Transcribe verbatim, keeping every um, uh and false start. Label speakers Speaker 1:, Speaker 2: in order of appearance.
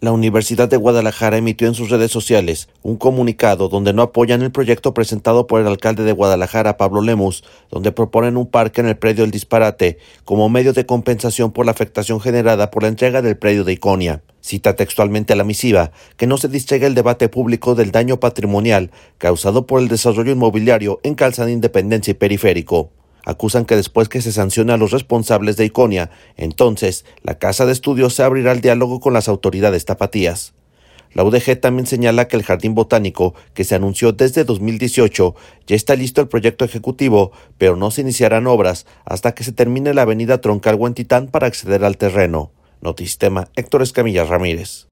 Speaker 1: La Universidad de Guadalajara emitió en sus redes sociales un comunicado donde no apoyan el proyecto presentado por el alcalde de Guadalajara, Pablo Lemus, donde proponen un parque en el predio El Disparate como medio de compensación por la afectación generada por la entrega del predio de Iconia. Cita textualmente a la misiva que no se distraiga el debate público del daño patrimonial causado por el desarrollo inmobiliario en Calzada Independencia y Periférico. Acusan que después que se sancione a los responsables de Iconia, entonces la Casa de Estudios se abrirá al diálogo con las autoridades tapatías. La U D G también señala que el Jardín Botánico, que se anunció desde dos mil dieciocho, ya está listo el proyecto ejecutivo, pero no se iniciarán obras hasta que se termine la avenida Troncal Huentitán para acceder al terreno. Notisistema, Héctor Escamilla Ramírez.